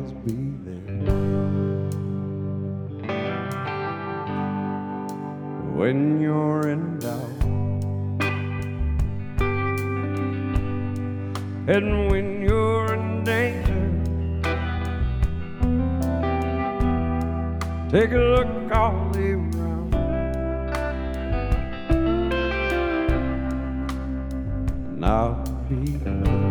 always be there. When you're in doubt, and when you're in danger, take a look all around, and I'll be there.